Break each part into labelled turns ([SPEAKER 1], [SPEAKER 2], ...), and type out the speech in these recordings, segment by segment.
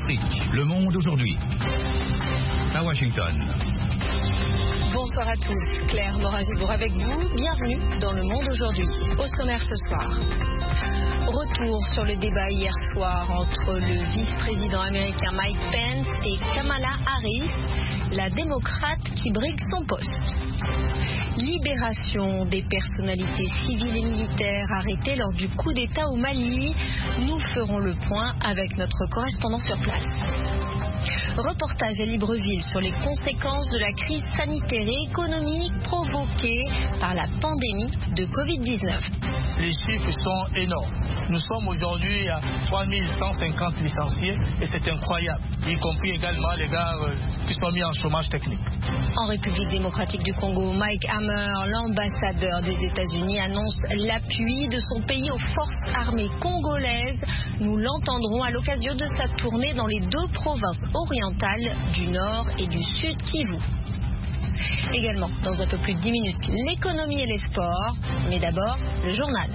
[SPEAKER 1] Afrique. Le Monde aujourd'hui. À Washington.
[SPEAKER 2] Bonsoir à tous, Claire Morin-Gibourg avec vous. Bienvenue dans Le Monde aujourd'hui. Au sommaire ce soir. Retour sur le débat hier soir entre le vice-président américain Mike Pence et Kamala Harris, la démocrate qui brigue son poste. Libération des personnalités civiles et militaires arrêtées lors du coup d'État au Mali. Nous ferons le point avec notre correspondant sur place. Reportage à Libreville sur les conséquences de la crise sanitaire et économique provoquée par la pandémie de Covid-19.
[SPEAKER 3] Les chiffres sont énormes. Nous sommes aujourd'hui à 3150 licenciés et c'est incroyable, y compris également les gars qui sont mis en chômage technique.
[SPEAKER 2] En République démocratique du Congo, Mike Hammer, l'ambassadeur des États-Unis, annonce l'appui de son pays aux forces armées congolaises. Nous l'entendrons à l'occasion de sa tournée dans les deux provinces orientales du Nord et du Sud Kivu. Également, dans un peu plus de 10 minutes, l'économie et les sports. Mais d'abord, le journal.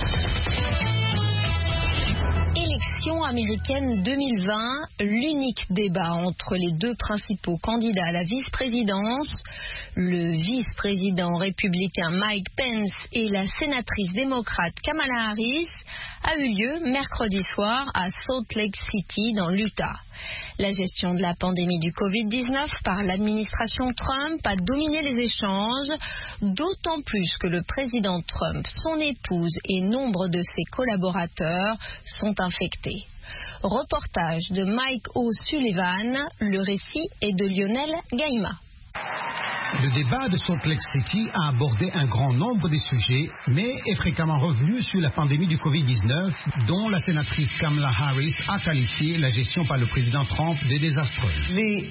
[SPEAKER 2] Élections américaines 2020, l'unique débat entre les deux principaux candidats à la vice-présidence, le vice-président républicain Mike Pence et la sénatrice démocrate Kamala Harris, a eu lieu mercredi soir à Salt Lake City dans l'Utah. La gestion de la pandémie du Covid-19 par l'administration Trump a dominé les échanges, d'autant plus que le président Trump, son épouse et nombre de ses collaborateurs sont infectés. Reportage de Mike O'Sullivan, le récit est de Lionel Gaïma.
[SPEAKER 4] Le débat de Salt Lake City a abordé un grand nombre de sujets, mais est fréquemment revenu sur la pandémie du Covid-19, dont la sénatrice Kamala Harris a qualifié la gestion par le président Trump de désastreuse.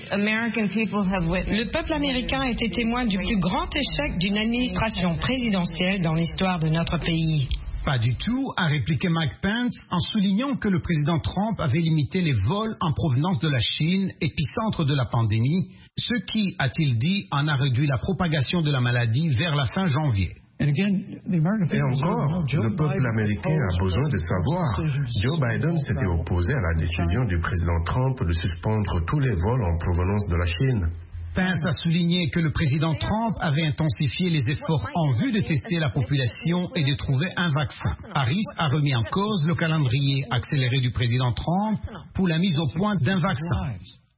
[SPEAKER 5] Le peuple américain a été témoin du plus grand échec d'une administration présidentielle dans l'histoire de notre pays.
[SPEAKER 4] Pas du tout, a répliqué Mike Pence en soulignant que le président Trump avait limité les vols en provenance de la Chine, épicentre de la pandémie, ce qui, a-t-il dit, en a réduit la propagation de la maladie vers la fin janvier.
[SPEAKER 6] Et encore, le peuple américain a besoin de savoir. Joe Biden s'était opposé à la décision du président Trump de suspendre tous les vols en provenance de la Chine.
[SPEAKER 4] Pence a souligné que le président Trump avait intensifié les efforts en vue de tester la population et de trouver un vaccin. Harris a remis en cause le calendrier accéléré du président Trump pour la mise au point d'un vaccin.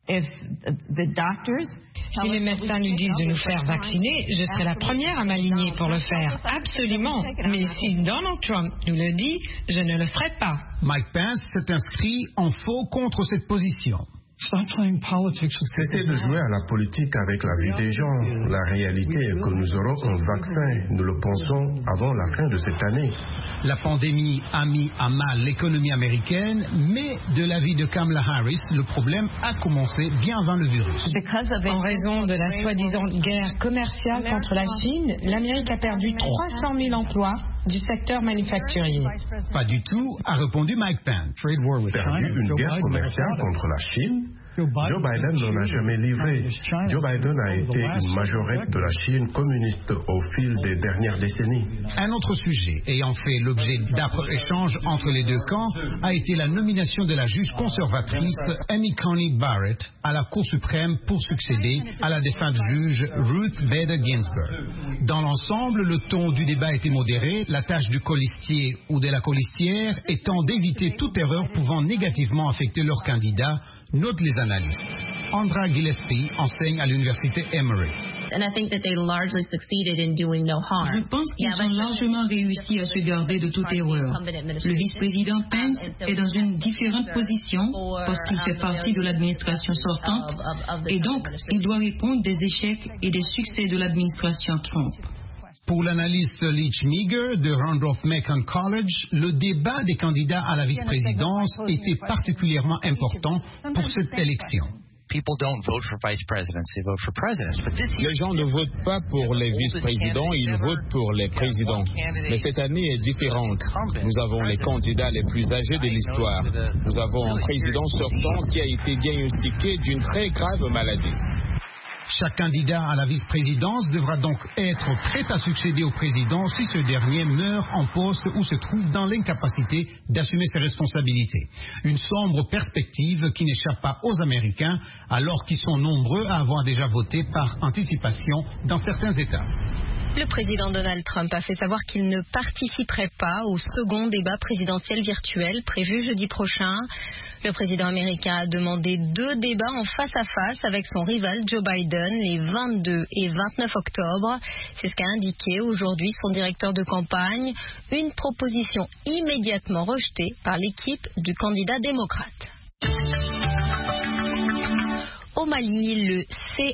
[SPEAKER 5] Si les médecins nous disent de nous faire vacciner, je serai la première à m'aligner pour le faire. Absolument. Mais si Donald Trump nous le dit, je ne le ferai pas.
[SPEAKER 4] Mike Pence s'est inscrit en faux contre cette position.
[SPEAKER 6] Cessez de jouer à la politique avec la vie des gens. La réalité est que nous aurons un vaccin. Nous le pensons avant la fin de cette année.
[SPEAKER 4] La pandémie a mis à mal l'économie américaine, mais de l'avis de Kamala Harris, le problème a commencé bien avant le virus.
[SPEAKER 5] En raison de la soi-disant guerre commerciale contre la Chine, l'Amérique a perdu 300 000 emplois du secteur manufacturier.
[SPEAKER 4] Pas du tout, a répondu Mike Pence.
[SPEAKER 6] Perdu une guerre commerciale contre la Chine? Joe Biden n'en a jamais livré. Joe Biden a été une majorette de la Chine communiste au fil des dernières décennies.
[SPEAKER 4] Un autre sujet ayant fait l'objet d'âpres échanges entre les deux camps a été la nomination de la juge conservatrice Amy Coney Barrett à la Cour suprême pour succéder à la défunte juge Ruth Bader Ginsburg. Dans l'ensemble, le ton du débat était modéré, la tâche du colistier ou de la colistière étant d'éviter toute erreur pouvant négativement affecter leur candidat, notent les analystes. Andra Gillespie enseigne à l'université Emory.
[SPEAKER 7] Je pense qu'ils ont largement réussi à se garder de toute erreur. Le vice-président Pence est dans une différente position parce qu'il fait partie de l'administration sortante et donc il doit répondre des échecs et des succès de l'administration Trump.
[SPEAKER 4] Pour l'analyste Leach Meager de Randolph-Macon College, le débat des candidats à la vice-présidence était particulièrement important pour cette élection.
[SPEAKER 8] Les gens ne votent pas pour les vice-présidents, ils votent pour les présidents. Mais cette année est différente. Nous avons les candidats les plus âgés de l'histoire. Nous avons un président sortant qui a été diagnostiqué d'une très grave maladie.
[SPEAKER 4] Chaque candidat à la vice-présidence devra donc être prêt à succéder au président si ce dernier meurt en poste ou se trouve dans l'incapacité d'assumer ses responsabilités. Une sombre perspective qui n'échappe pas aux Américains, alors qu'ils sont nombreux à avoir déjà voté par anticipation dans certains États.
[SPEAKER 2] Le président Donald Trump a fait savoir qu'il ne participerait pas au second débat présidentiel virtuel prévu jeudi prochain. Le président américain a demandé 2 débats en face-à-face avec son rival Joe Biden les 22 et 29 octobre. C'est ce qu'a indiqué aujourd'hui son directeur de campagne, une proposition immédiatement rejetée par l'équipe du candidat démocrate. Au Mali, le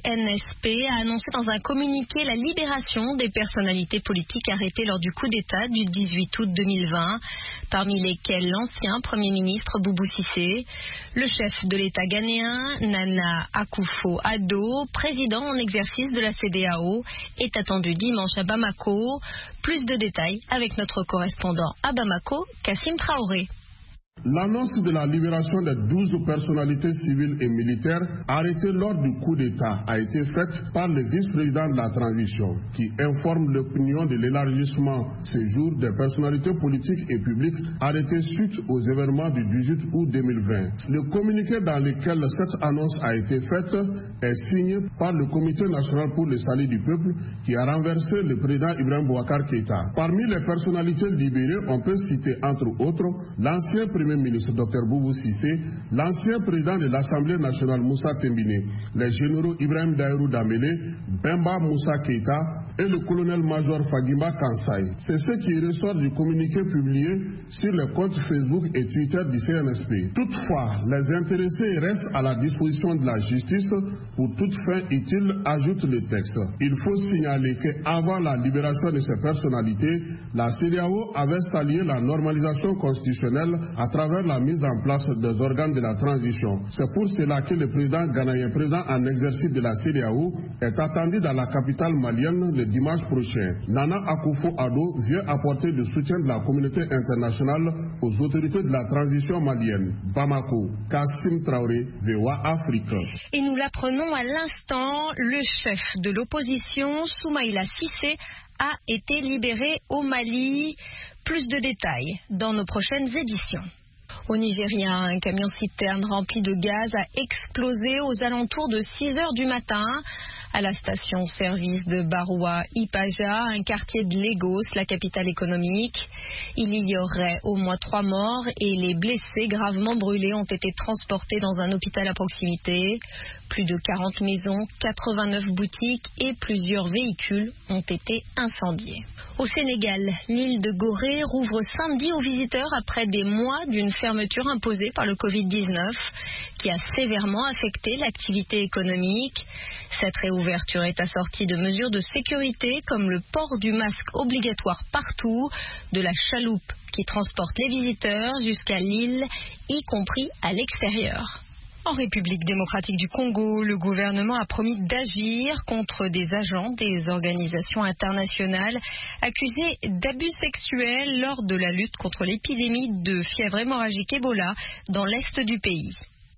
[SPEAKER 2] CNSP a annoncé dans un communiqué la libération des personnalités politiques arrêtées lors du coup d'État du 18 août 2020, parmi lesquelles l'ancien Premier ministre Boubou Cissé, le chef de l'État ghanéen Nana Akufo-Addo, président en exercice de la CEDEAO, est attendu dimanche à Bamako. Plus de détails avec notre correspondant à Bamako, Kassim Traoré.
[SPEAKER 9] L'annonce de la libération des 12 personnalités civiles et militaires arrêtées lors du coup d'État a été faite par le vice-président de la transition, qui informe l'opinion de l'élargissement ces jours des personnalités politiques et publiques arrêtées suite aux événements du 18 août 2020. Le communiqué dans lequel cette annonce a été faite est signé par le Comité national pour le salut du peuple qui a renversé le président Ibrahim Boubacar Keïta. Parmi les personnalités libérées, on peut citer entre autres l'ancien Premier ministre Dr Boubou Cissé, l'ancien président de l'Assemblée nationale Moussa Tembine, les généraux Ibrahim Daïrou Damélé, Bemba Moussa Keïta et le colonel-major Fagimba Kansai. C'est ce qui ressort du communiqué publié sur les comptes Facebook et Twitter du CNSP. Toutefois, les intéressés restent à la disposition de la justice pour toute fin utile, ajoute le texte. Il faut signaler qu'avant la libération de ces personnalités, la CEDEAO avait salué la normalisation constitutionnelle à travers la mise en place des organes de la transition. C'est pour cela que le président ghanéen, président en exercice de la CEDEAO, est attendu dans la capitale malienne le dimanche prochain. Nana Akufo-Addo vient apporter le soutien de la communauté internationale aux autorités de la transition malienne. Bamako, Kassim Traoré, VOA Afrique.
[SPEAKER 2] Et nous l'apprenons à l'instant, le chef de l'opposition, Soumaïla Cissé, a été libéré au Mali. Plus de détails dans nos prochaines éditions. Au Nigeria, un camion-citerne rempli de gaz a explosé aux alentours de 6 heures du matin à la station-service de Baroua Ipaja, un quartier de Lagos, la capitale économique. Il y aurait au moins 3 morts et les blessés gravement brûlés ont été transportés dans un hôpital à proximité. Plus de 40 maisons, 89 boutiques et plusieurs véhicules ont été incendiés. Au Sénégal, l'île de Gorée rouvre samedi aux visiteurs après des mois d'une fermeture imposée par le Covid-19 qui a sévèrement affecté l'activité économique. Cette réouverture est assortie de mesures de sécurité comme le port du masque obligatoire partout, de la chaloupe qui transporte les visiteurs jusqu'à l'île, y compris à l'extérieur. En République démocratique du Congo, le gouvernement a promis d'agir contre des agents des organisations internationales accusés d'abus sexuels lors de la lutte contre l'épidémie de fièvre hémorragique Ebola dans l'est du pays.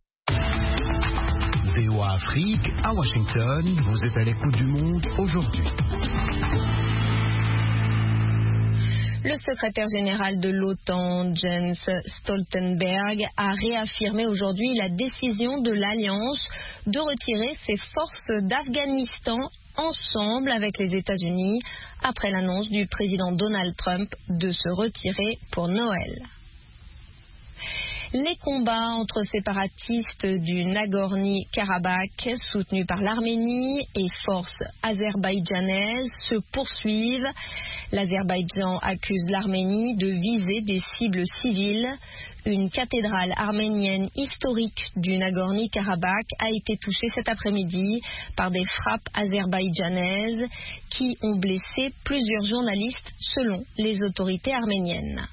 [SPEAKER 10] VOA Afrique, à Washington, vous êtes à l'écoute du monde aujourd'hui.
[SPEAKER 2] Le secrétaire général de l'OTAN, Jens Stoltenberg, a réaffirmé aujourd'hui la décision de l'Alliance de retirer ses forces d'Afghanistan ensemble avec les États-Unis après l'annonce du président Donald Trump de se retirer pour Noël. Les combats entre séparatistes du Nagorno-Karabakh, soutenus par l'Arménie, et forces azerbaïdjanaises se poursuivent. L'Azerbaïdjan accuse l'Arménie de viser des cibles civiles. Une cathédrale arménienne historique du Nagorno-Karabakh a été touchée cet après-midi par des frappes azerbaïdjanaises qui ont blessé plusieurs journalistes selon les autorités arméniennes.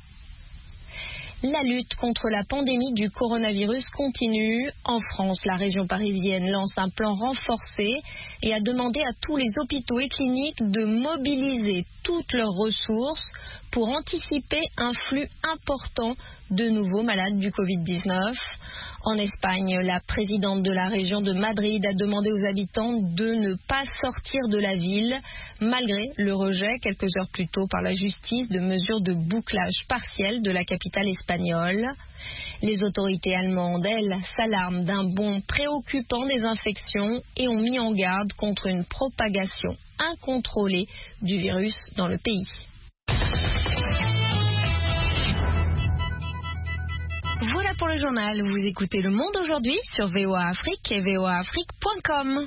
[SPEAKER 2] La lutte contre la pandémie du coronavirus continue. En France, la région parisienne lance un plan renforcé et a demandé à tous les hôpitaux et cliniques de mobiliser toutes leurs ressources pour anticiper un flux important de nouveaux malades du Covid-19. En Espagne, la présidente de la région de Madrid a demandé aux habitants de ne pas sortir de la ville, malgré le rejet quelques heures plus tôt par la justice de mesures de bouclage partiel de la capitale espagnole. Les autorités allemandes, elles, s'alarment d'un bond préoccupant des infections et ont mis en garde contre une propagation incontrôlée du virus dans le pays. Voilà pour le journal. Vous écoutez Le Monde aujourd'hui sur VOA Afrique et voaafrique.com.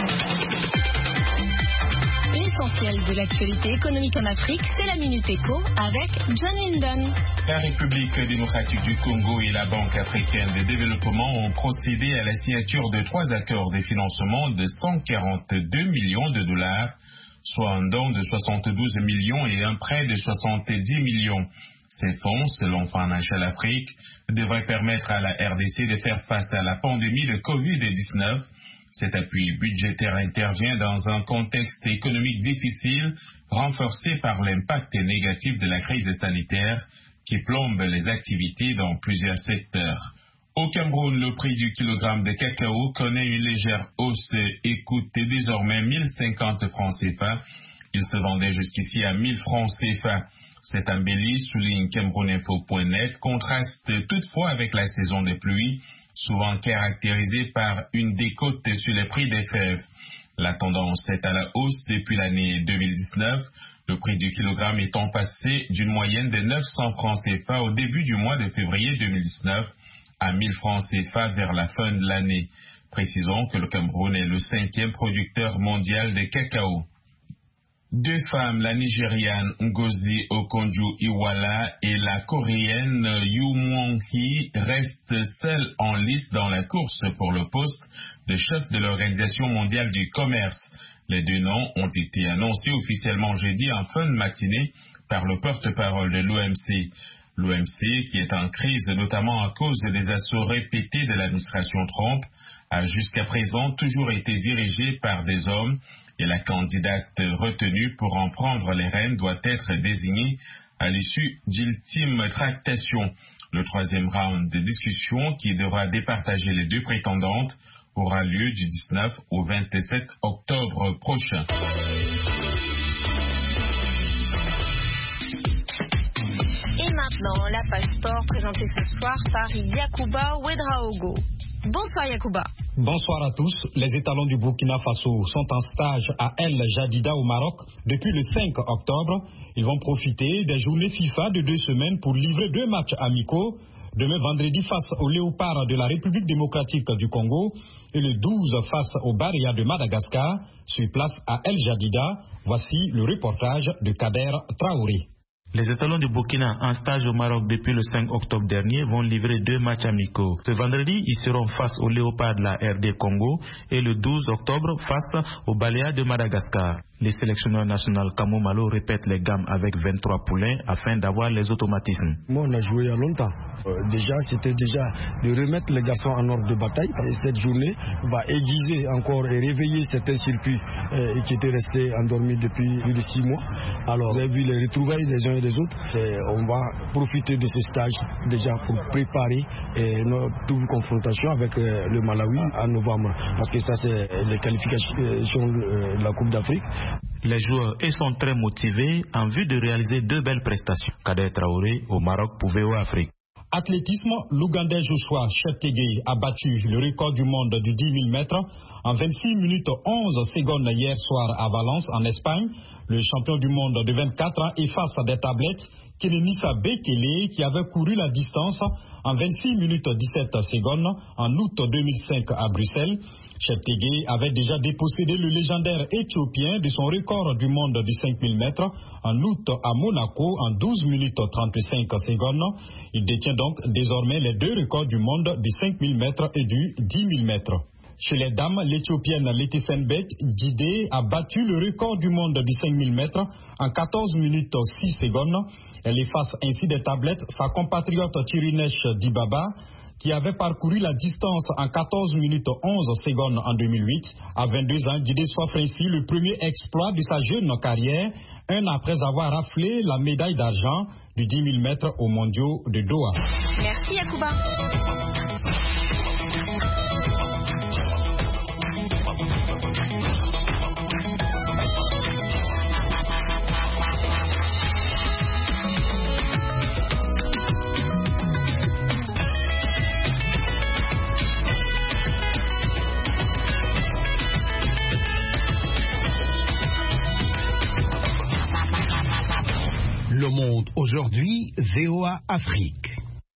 [SPEAKER 2] L'essentiel de l'actualité économique en Afrique, c'est la Minute Éco avec John Linden.
[SPEAKER 11] La République démocratique du Congo et la Banque africaine de développement ont procédé à la signature de 3 accords de financement de 142 millions de dollars, soit un don de 72 millions et un prêt de 70 millions. Ces fonds, selon Financial Afrique, devraient permettre à la RDC de faire face à la pandémie de Covid-19. Cet appui budgétaire intervient dans un contexte économique difficile, renforcé par l'impact négatif de la crise sanitaire qui plombe les activités dans plusieurs secteurs. Au Cameroun, le prix du kilogramme de cacao connaît une légère hausse et coûte désormais 1050 francs CFA. Il se vendait jusqu'ici à 1000 francs CFA. Cette embellie, souligne CamerounInfo.net, contraste toutefois avec la saison des pluies, souvent caractérisée par une décote sur les prix des fèves. La tendance est à la hausse depuis l'année 2019, le prix du kilogramme étant passé d'une moyenne de 900 francs CFA au début du mois de février 2019 à 1000 francs CFA vers la fin de l'année. Précisons que le Cameroun est le 5e producteur mondial de cacao. 2 femmes, la Nigériane Ngozi Okonjo-Iweala et la Coréenne Yoo Mwon-hee, restent seules en lice dans la course pour le poste de chef de l'Organisation mondiale du commerce. Les 2 noms ont été annoncés officiellement jeudi en fin de matinée par le porte-parole de l'OMC. L'OMC, qui est en crise notamment à cause des assauts répétés de l'administration Trump, a jusqu'à présent toujours été dirigé par des hommes, et la candidate retenue pour en prendre les rênes doit être désignée à l'issue d'ultimes tractations. Le 3e round de discussion, qui devra départager les 2 prétendantes, aura lieu du 19 au 27 octobre prochain.
[SPEAKER 2] Et maintenant, la page sport présentée ce soir par Yacouba Ouedraogo. Bonsoir Yacouba.
[SPEAKER 12] Bonsoir à tous. Les étalons du Burkina Faso sont en stage à El Jadida au Maroc depuis le 5 octobre. Ils vont profiter des journées FIFA de 2 semaines pour livrer 2 matchs amicaux. Demain vendredi face aux Léopards de la République démocratique du Congo et le 12 face au Baria de Madagascar. Sur place à El Jadida, voici le reportage de Kader Traoré.
[SPEAKER 13] Les étalons du Burkina en stage au Maroc depuis le 5 octobre dernier vont livrer 2 matchs amicaux. Ce vendredi, ils seront face aux Léopards de la RD Congo et le 12 octobre face au Baléa de Madagascar. Les sélectionneurs nationaux Kamou Malo répètent les gammes avec 23 poulains afin d'avoir les automatismes.
[SPEAKER 14] Moi, on a joué il y a longtemps. C'était de remettre les garçons en ordre de bataille. Et cette journée va aiguiser encore et réveiller certains circuits qui étaient restés endormis depuis plus de 6 mois. Alors, vous avez vu les retrouvailles des uns et des autres. On va profiter de ce stage déjà pour préparer notre confrontation avec le Malawi en novembre. Parce que ça, c'est les qualifications de la Coupe d'Afrique.
[SPEAKER 13] Les joueurs sont très motivés en vue de réaliser 2 belles prestations. Kader Traoré au Maroc pour VOA Afrique.
[SPEAKER 12] Athlétisme, l'Ougandais Joshua Cheptegei a battu le record du monde du 10 000 mètres en 26 minutes 11 secondes hier soir à Valence en Espagne. Le champion du monde de 24 ans efface des tablettes Kenenisa Bekele qui avait couru la distance en 26 minutes 17 secondes en août 2005 à Bruxelles. Cheptegei avait déjà dépossédé le légendaire éthiopien de son record du monde du 5000 mètres en août à Monaco en 12 minutes 35 secondes. Il détient donc désormais les 2 records du monde du 5000 mètres et du 10 000 mètres. Chez les dames, l'Éthiopienne Letty Senbek Djidé a battu le record du monde du 5000 mètres en 14 minutes 6 secondes. Elle efface ainsi des tablettes sa compatriote Tirinesh Dibaba, qui avait parcouru la distance en 14 minutes 11 secondes en 2008. À 22 ans, Didé Soif ainsi le premier exploit de sa jeune carrière, un après avoir raflé la médaille d'argent du 10 000 mètres aux mondiaux de Doha.
[SPEAKER 2] Merci Yacouba.
[SPEAKER 10] Le Monde aujourd'hui, VOA Afrique.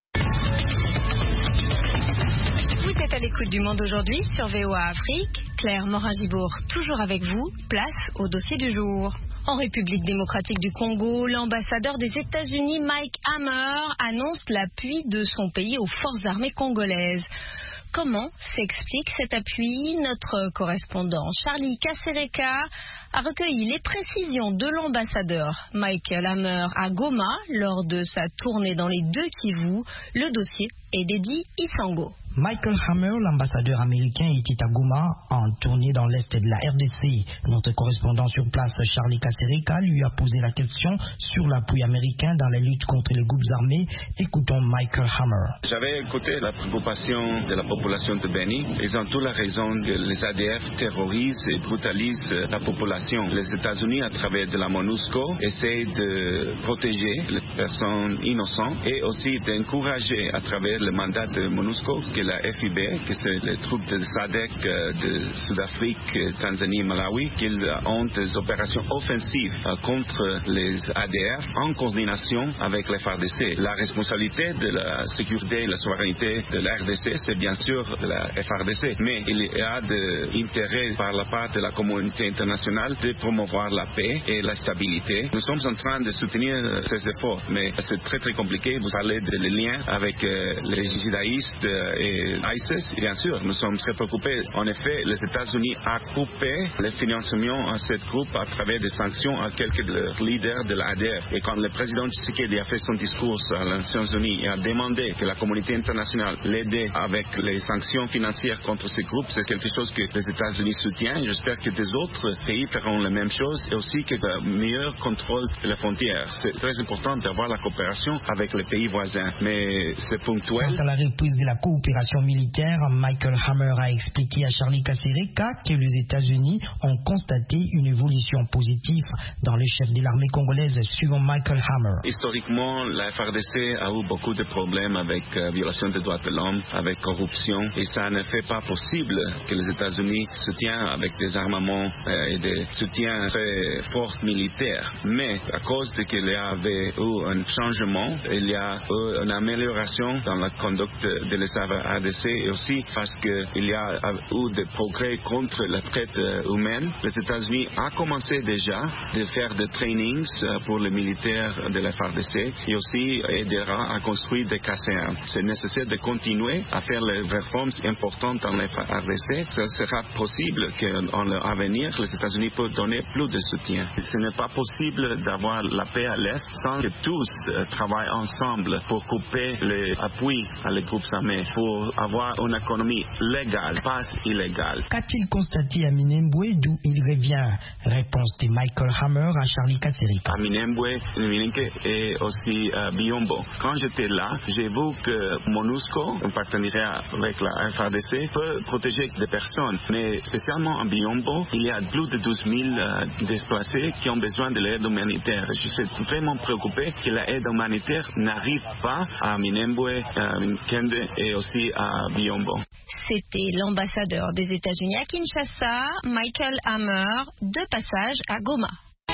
[SPEAKER 2] Vous êtes à l'écoute du Monde aujourd'hui sur VOA Afrique. Claire Morin-Gibourg, toujours avec vous. Place au dossier du jour. En République démocratique du Congo, l'ambassadeur des États-Unis Mike Hammer annonce l'appui de son pays aux forces armées congolaises. Comment s'explique cet appui? Notre correspondant Charlie Kasereka a recueilli les précisions de l'ambassadeur Michael Hammer à Goma lors de sa tournée dans les deux Kivu. Le dossier est dédié Isango.
[SPEAKER 15] Michael Hammer, l'ambassadeur américain, était à Goma en tournée dans l'est de la RDC. Notre correspondant sur place, Charlie Kasereka, lui a posé la question sur l'appui américain dans la lutte contre les groupes armés. Écoutons Michael Hammer.
[SPEAKER 16] J'avais écouté la préoccupation de la population de Beni. Ils ont toute la raison que les ADF terrorisent et brutalisent la population. Les États-Unis, à travers de la MONUSCO, essaient de protéger les personnes innocentes et aussi d'encourager à travers le mandat de MONUSCO que la FIB, que c'est les troupes de SADC de Sud-Afrique, Tanzanie, Malawi, qu'ils ont des opérations offensives contre les ADF en coordination avec les FARDC. La responsabilité de la sécurité et la souveraineté de la RDC, c'est bien sûr de la FARDC, mais il y a de intérêt par la part de la communauté internationale de promouvoir la paix et la stabilité. Nous sommes en train de soutenir ces efforts, mais c'est très très compliqué. Vous parlez des liens avec les judaïstes et ISIS. Bien sûr, nous sommes très préoccupés. En effet, les États-Unis ont coupé le financement à cette groupe à travers des sanctions à quelques leaders de l'ADF. Et quand le président Tshisekedi a fait son discours à les Nations Unies et a demandé que la communauté internationale l'aide avec les sanctions financières contre ces groupes, c'est quelque chose que les États-Unis soutiennent. J'espère que des autres pays feront la même chose et aussi que le meilleur contrôle de la frontière. C'est très important d'avoir la coopération avec les pays voisins, mais c'est ponctuel.
[SPEAKER 15] Quant à la reprise de la coopération militaire, Michael Hammer a expliqué à Charlie Kasereka que les États-Unis ont constaté une évolution positive dans le chef de l'armée congolaise, suivant Michael Hammer.
[SPEAKER 16] Historiquement, la FARDC a eu beaucoup de problèmes avec violation des droits de l'homme, avec corruption, et ça ne fait pas possible que les États-Unis soutiennent avec des armements et des soutiens très forts militaires. Mais à cause de qu'il y avait eu un changement, il y a eu une amélioration dans la conduite de l'ADC et aussi parce qu'il y a eu des progrès contre la traite humaine. Les États-Unis ont commencé déjà de faire des trainings pour les militaires de la FARDC et aussi aidera à construire des casernes. C'est nécessaire de continuer à faire les réformes importantes dans la FARDC. Ce sera possible qu'en l'avenir, les États-Unis peuvent donner plus de soutien. Ce n'est pas possible d'avoir la paix à l'Est sans que tous travaillent ensemble pour couper l'appui à les groupes armés, pour avoir une économie légale, pas illégale.
[SPEAKER 15] Qu'a-t-il constaté à Minembwe, d'où il revient? Réponse de Michael Hammer à Charlie Kasereka.
[SPEAKER 16] À Minembwe, Mininke et aussi à Biombo. Quand j'étais là, j'ai vu que MONUSCO, en partenariat avec la FARDC, peut protéger des personnes. Mais spécialement à Biombo, il y a plus de 12 000 déplacés qui ont besoin de l'aide humanitaire. Je suis vraiment préoccupé que l'aide humanitaire n'arrive pas à Minembwe, à Minkende et aussi à Biombo.
[SPEAKER 2] C'était l'ambassadeur des États-Unis à Kinshasa, Michael Hammer, de passage à Goma.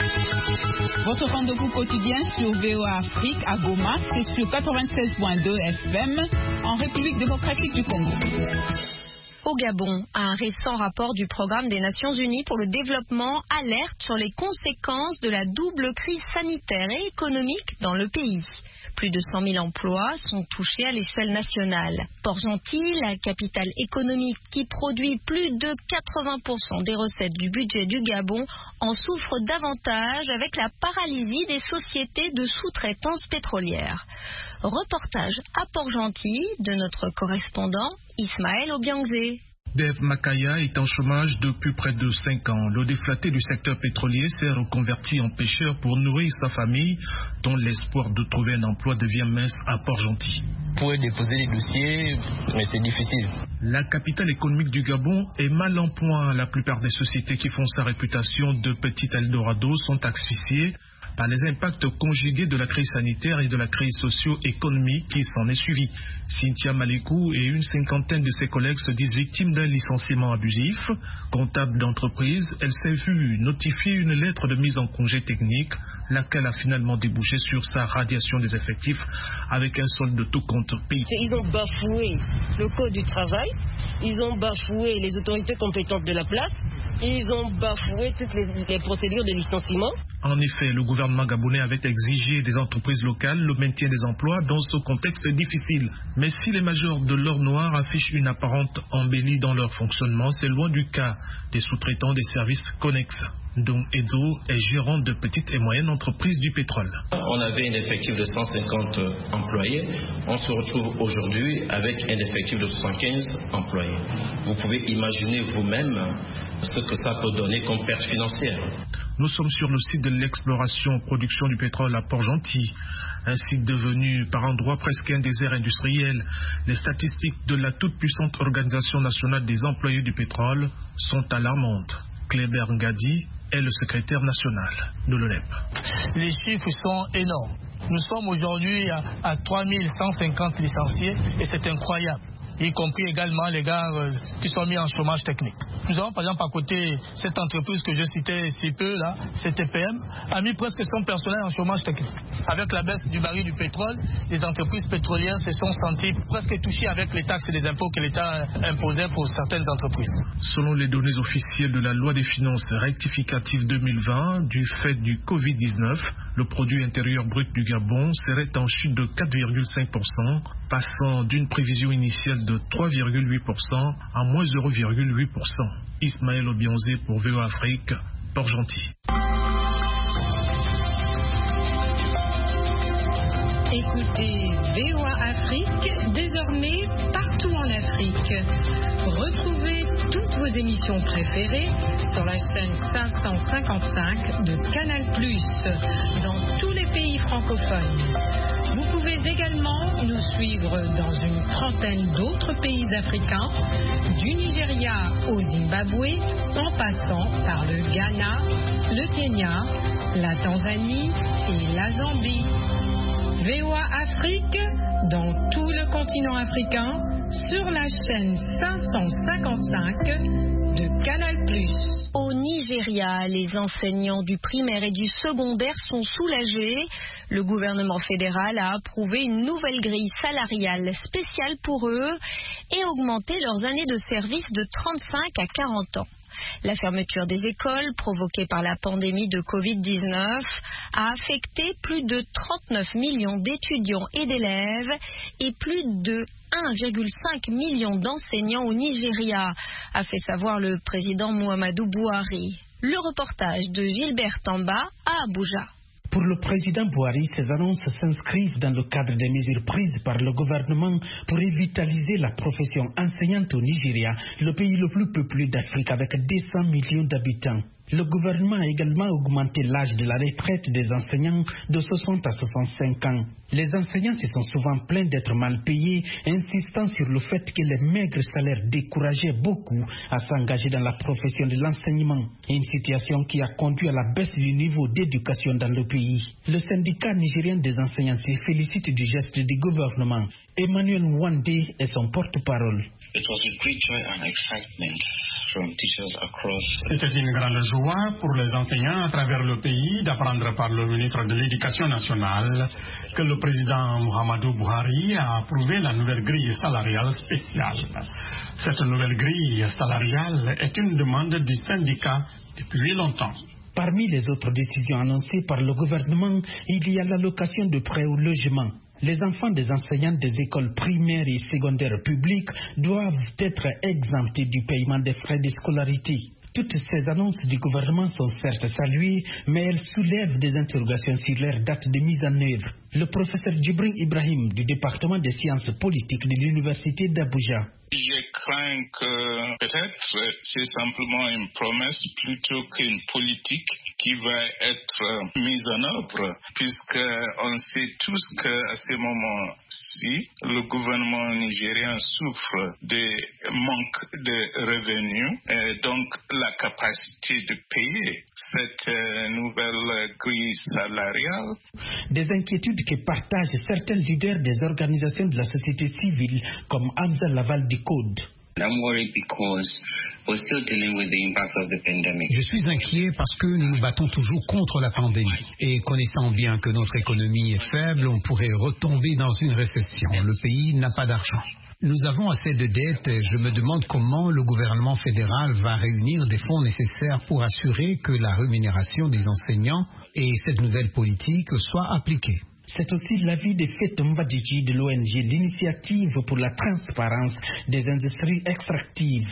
[SPEAKER 17] Votre rendez-vous quotidien sur VOA Afrique à Goma, c'est sur 96.2 FM en République démocratique du Congo.
[SPEAKER 2] Au Gabon, un récent rapport du Programme des Nations Unies pour le développement alerte sur les conséquences de la double crise sanitaire et économique dans le pays. Plus de 100 000 emplois sont touchés à l'échelle nationale. Port-Gentil, la capitale économique qui produit plus de 80% des recettes du budget du Gabon, en souffre davantage avec la paralysie des sociétés de sous-traitance pétrolière. Reportage à Port-Gentil de notre correspondant Ismaël Obiangzé.
[SPEAKER 18] Dave Makaya est en chômage depuis près de 5 ans. Le déflaté du secteur pétrolier s'est reconverti en pêcheur pour nourrir sa famille, dont l'espoir de trouver un emploi devient mince à Port-Gentil.
[SPEAKER 19] Vous pouvez déposer les dossiers, mais c'est difficile.
[SPEAKER 18] La capitale économique du Gabon est mal en point. La plupart des sociétés qui font sa réputation de petit Eldorado sont asphyxiées par les impacts conjugués de la crise sanitaire et de la crise socio-économique qui s'en est suivie. Cynthia Malikou et une cinquantaine de ses collègues se disent victimes d'un licenciement abusif. Comptable d'entreprise, elle s'est vue notifier une lettre de mise en congé technique, laquelle a finalement débouché sur sa radiation des effectifs avec un solde de tout compte payé.
[SPEAKER 20] Ils ont bafoué le code du travail, ils ont bafoué les autorités compétentes de la place, ils ont bafoué toutes les procédures de licenciement.
[SPEAKER 18] En effet, le gouvernement gabonais avait exigé des entreprises locales le maintien des emplois dans ce contexte difficile. Mais si les majors de l'or noir affichent une apparente embellie dans leur fonctionnement, c'est loin du cas des sous-traitants des services connexes, dont Edzo est gérant de petites et moyennes entreprises du pétrole.
[SPEAKER 19] On avait un effectif de 150 employés. On se retrouve aujourd'hui avec un effectif de 75 employés. Vous pouvez imaginer vous-même ce que ça peut donner comme perte financière.
[SPEAKER 18] Nous sommes sur le site de l'exploration-production du pétrole à Port-Gentil, un site devenu par endroits presque un désert industriel. Les statistiques de la toute-puissante Organisation nationale des employés du pétrole sont alarmantes. Kléber Ngadi est le secrétaire national de l'ONEP.
[SPEAKER 3] Les chiffres sont énormes. Nous sommes aujourd'hui à 3150 licenciés et c'est incroyable, y compris également les gars qui sont mis en chômage technique. Nous avons par exemple à côté cette entreprise que je citais si peu là, CTPM, a mis presque son personnel en chômage technique. Avec la baisse du baril du pétrole, les entreprises pétrolières se sont senties presque touchées avec les taxes et les impôts que l'État imposait pour certaines entreprises.
[SPEAKER 18] Selon les données officielles de la loi des finances rectificative 2020, du fait du Covid-19, le produit intérieur brut du Gabon serait en chute de 4,5%, passant d'une prévision initiale de 3,8% à moins 0,8%. Ismaël Obiangzé pour VOA Afrique, Port-Gentil.
[SPEAKER 5] Écoutez VOA Afrique désormais partout en Afrique. Retrouvez toutes vos émissions préférées sur la chaîne 555 de Canal+, dans tous les pays francophones. Vous pouvez également nous suivre dans une trentaine d'autres pays africains, du Nigeria au Zimbabwe, en passant par le Ghana, le Kenya, la Tanzanie et la Zambie. VOA Afrique, dans tout le continent africain, sur la chaîne 555 de Canal+.
[SPEAKER 2] Au Nigeria, les enseignants du primaire et du secondaire sont soulagés. Le gouvernement fédéral a approuvé une nouvelle grille salariale spéciale pour eux et augmenté leurs années de service de 35 à 40 ans. La fermeture des écoles provoquée par la pandémie de Covid-19 a affecté plus de 39 millions d'étudiants et d'élèves et plus de 1,5 million d'enseignants au Nigeria, a fait savoir le président Muhammadu Buhari. Le reportage de Gilbert Tamba à Abuja.
[SPEAKER 21] Pour le président Buhari, ces annonces s'inscrivent dans le cadre des mesures prises par le gouvernement pour revitaliser la profession enseignante au Nigeria, le pays le plus peuplé d'Afrique avec 200 millions d'habitants. Le gouvernement a également augmenté l'âge de la retraite des enseignants de 60 à 65 ans. Les enseignants se sont souvent plaints d'être mal payés, insistant sur le fait que les maigres salaires décourageaient beaucoup à s'engager dans la profession de l'enseignement. Une situation qui a conduit à la baisse du niveau d'éducation dans le pays. Le syndicat nigérien des enseignants se félicite du geste du gouvernement. Emmanuel Nwande est son porte-parole.
[SPEAKER 22] C'était une grande joie pour les enseignants à travers le pays d'apprendre par le ministre de l'Éducation nationale que le président Muhammadu Buhari a approuvé la nouvelle grille salariale spéciale. Cette nouvelle grille salariale est une demande du syndicat depuis longtemps.
[SPEAKER 21] Parmi les autres décisions annoncées par le gouvernement, il y a l'allocation de prêt au logement. Les enfants des enseignants des écoles primaires et secondaires publiques doivent être exemptés du paiement des frais de scolarité. Toutes ces annonces du gouvernement sont certes saluées, mais elles soulèvent des interrogations sur leur date de mise en œuvre. Le professeur Djibril Ibrahim du département des sciences politiques de l'université d'Abuja.
[SPEAKER 1] Je crains que peut-être c'est simplement une promesse plutôt qu'une politique qui va être mise en œuvre, puisqu'on sait tous qu'à ce moment-ci, le gouvernement nigérien souffre de manque de revenus et donc la capacité de payer cette nouvelle grille salariale.
[SPEAKER 21] Des inquiétudes que partagent certains leaders des organisations de la société civile comme Hamza Laval du Code.
[SPEAKER 4] Je suis inquiet parce que nous nous battons toujours contre la pandémie. Et connaissant bien que notre économie est faible, on pourrait retomber dans une récession. Le pays n'a pas d'argent. Nous avons assez de dettes et je me demande comment le gouvernement fédéral va réunir des fonds nécessaires pour assurer que la rémunération des enseignants et cette nouvelle politique soient appliquées.
[SPEAKER 21] C'est aussi l'avis de Fête Mbadji de l'ONG l'Initiative pour la transparence des industries extractives.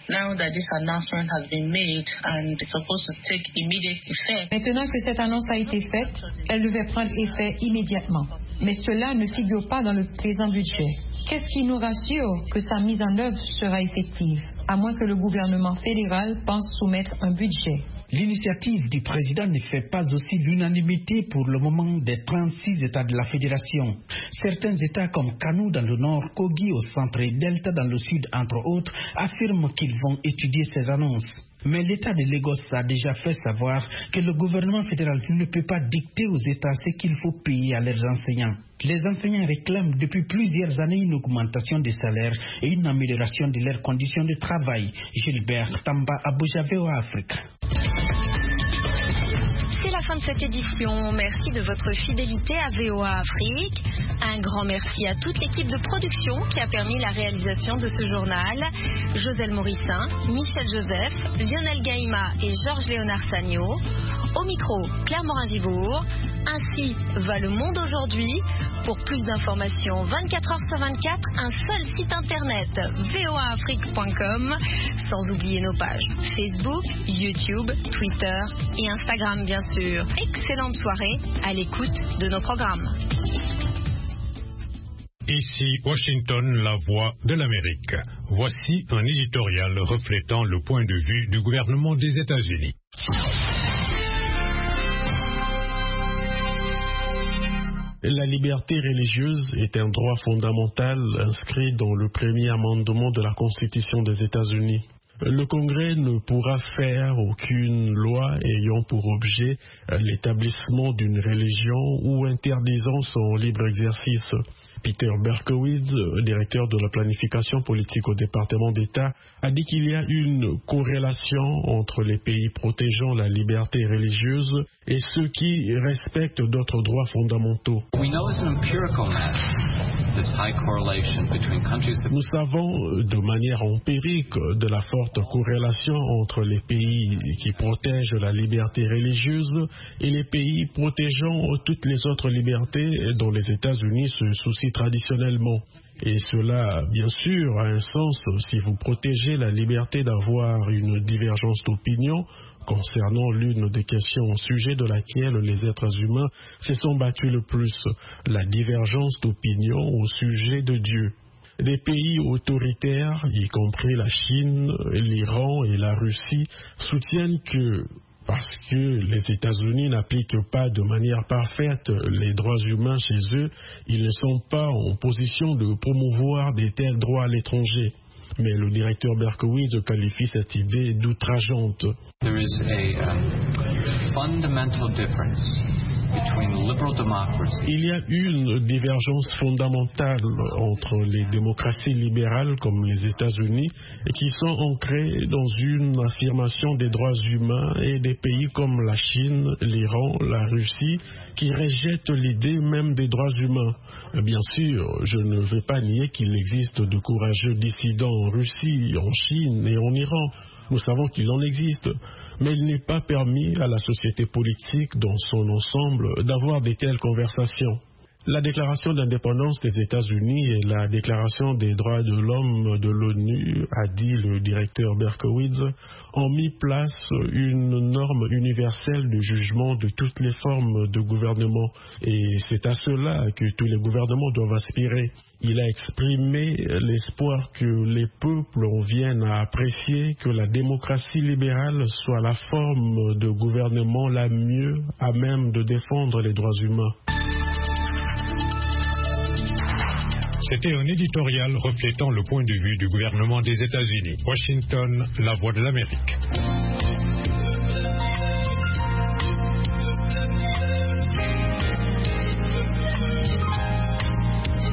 [SPEAKER 7] Maintenant que cette annonce a été faite, elle devait prendre effet immédiatement. Mais cela ne figure pas dans le présent budget. Qu'est-ce qui nous rassure que sa mise en œuvre sera effective, à moins que le gouvernement fédéral pense soumettre un budget?
[SPEAKER 21] L'initiative du président ne fait pas aussi l'unanimité pour le moment des 36 États de la Fédération. Certains États comme Kano dans le nord, Kogi au centre et Delta dans le sud, entre autres, affirment qu'ils vont étudier ces annonces. Mais l'État de Lagos a déjà fait savoir que le gouvernement fédéral ne peut pas dicter aux États ce qu'il faut payer à leurs enseignants. Les enseignants réclament depuis plusieurs années une augmentation des salaires et une amélioration de leurs conditions de travail. Gilbert Tamba, Abuja, VOA Afrique.
[SPEAKER 2] C'est la fin de cette édition. Merci de votre fidélité à VOA Afrique. Un grand merci à toute l'équipe de production qui a permis la réalisation de ce journal. Joselle Morissin, Michel Joseph, Lionel Gaïma et Georges-Léonard Sagno. Au micro, Claire Morin-Gibourg. Ainsi va le monde aujourd'hui. Pour plus d'informations 24 heures sur 24, un seul site internet voaafrique.com, sans oublier nos pages Facebook, YouTube, Twitter et Instagram bien sûr. Excellente soirée à l'écoute de nos programmes.
[SPEAKER 6] Ici Washington, la voix de l'Amérique. Voici un éditorial reflétant le point de vue du gouvernement des États-Unis.
[SPEAKER 23] La liberté religieuse est un droit fondamental inscrit dans le premier amendement de la Constitution des États-Unis. Le Congrès ne pourra faire aucune loi ayant pour objet l'établissement d'une religion ou interdisant son libre exercice. Peter Berkowitz, directeur de la planification politique au département d'État, a dit qu'il y a une corrélation entre les pays protégeant la liberté religieuse et ceux qui respectent d'autres droits fondamentaux. Nous savons de manière empirique de la forte corrélation entre les pays qui protègent la liberté religieuse et les pays protégeant toutes les autres libertés dont les États-Unis se soucient traditionnellement. Et cela, bien sûr, a un sens si vous protégez la liberté d'avoir une divergence d'opinion concernant l'une des questions au sujet de laquelle les êtres humains se sont battus le plus, la divergence d'opinion au sujet de Dieu. Des pays autoritaires, y compris la Chine, l'Iran et la Russie, soutiennent que parce que les États-Unis n'appliquent pas de manière parfaite les droits humains chez eux, ils ne sont pas en position de promouvoir des tels droits à l'étranger. Mais le directeur Berkowitz qualifie cette idée d'outrageante.
[SPEAKER 24] There is a fundamental difference between liberal democracy.
[SPEAKER 23] Il y a une divergence fondamentale entre les démocraties libérales comme les États-Unis qui sont ancrées dans une affirmation des droits humains et des pays comme la Chine, l'Iran, la Russie qui rejettent l'idée même des droits humains. Bien sûr, je ne veux pas nier qu'il existe de courageux dissidents en Russie, en Chine et en Iran. Nous savons qu'il en existe, mais il n'est pas permis à la société politique dans son ensemble d'avoir de telles conversations. La déclaration d'indépendance des États-Unis et la déclaration des droits de l'homme de l'ONU, a dit le directeur Berkowitz, ont mis place une norme universelle de jugement de toutes les formes de gouvernement. Et c'est à cela que tous les gouvernements doivent aspirer. Il a exprimé l'espoir que les peuples viennent à apprécier que la démocratie libérale soit la forme de gouvernement la mieux à même de défendre les droits humains.
[SPEAKER 6] C'était un éditorial reflétant le point de vue du gouvernement des États-Unis. Washington, la voix de l'Amérique.